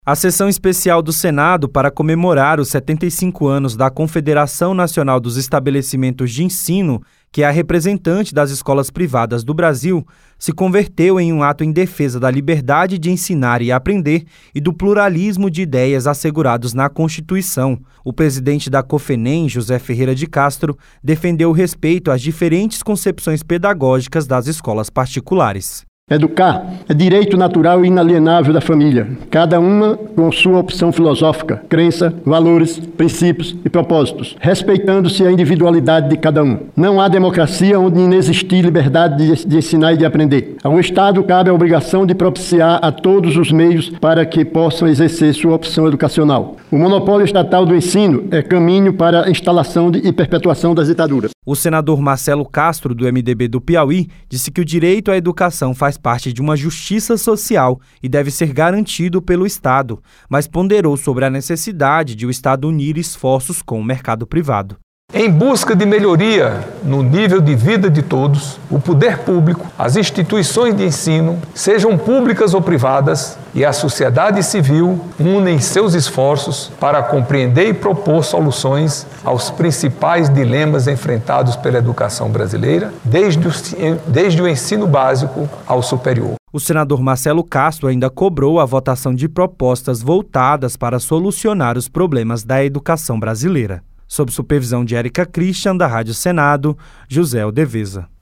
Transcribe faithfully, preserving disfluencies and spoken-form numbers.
A sessão especial do Senado para comemorar os setenta e cinco anos da Confederação Nacional dos Estabelecimentos de Ensino, que é a representante das escolas privadas do Brasil, se converteu em um ato em defesa da liberdade de ensinar e aprender e do pluralismo de ideias assegurados na Constituição. O presidente da COFENEM, José Ferreira de Castro, defendeu o respeito às diferentes concepções pedagógicas das escolas particulares. Educar é direito natural e inalienável da família, cada uma com sua opção filosófica, crença, valores, princípios e propósitos, respeitando-se a individualidade de cada um. Não há democracia onde inexistir liberdade de, de ensinar e de aprender. Ao Estado cabe a obrigação de propiciar a todos os meios para que possam exercer sua opção educacional. O monopólio estatal do ensino é caminho para a instalação de, e perpetuação das ditaduras. O senador Marcelo Castro, do M D B do Piauí, disse que o direito à educação faz parte de uma justiça social e deve ser garantido pelo Estado, mas ponderou sobre a necessidade de o Estado unir esforços com o mercado privado. Em busca de melhoria no nível de vida de todos, o poder público, as instituições de ensino, sejam públicas ou privadas, e a sociedade civil unem seus esforços para compreender e propor soluções aos principais dilemas enfrentados pela educação brasileira, desde o, desde o ensino básico ao superior. O senador Marcelo Castro ainda cobrou a votação de propostas voltadas para solucionar os problemas da educação brasileira. Sob supervisão de Érica Christian, da Rádio Senado, José Aldeveza.